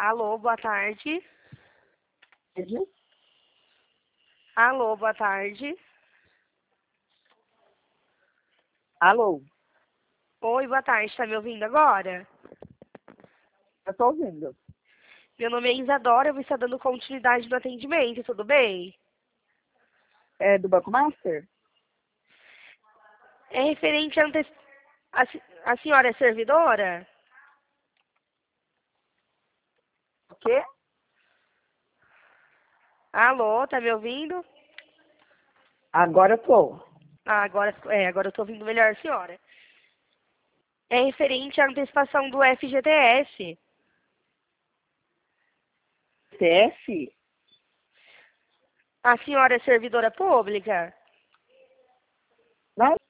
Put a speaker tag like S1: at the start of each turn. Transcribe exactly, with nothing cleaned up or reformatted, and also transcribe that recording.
S1: Alô, boa tarde.
S2: Tarde.
S1: Alô, boa tarde.
S2: Alô,
S1: Oi, boa tarde. Tá me ouvindo agora?
S2: eu tô ouvindo.
S1: Meu nome é Isadora, eu vou estar dando continuidade no atendimento, tudo bem?
S2: É do Banco Master?
S1: É referente a, ante... a, se- a senhora é servidora?
S2: O quê?
S1: Alô, tá me ouvindo?
S2: Agora eu tô.
S1: Ah, agora, é, agora eu tô ouvindo melhor a senhora. É referente à antecipação do F G T S.
S2: C F?
S1: A senhora é servidora pública?
S2: Não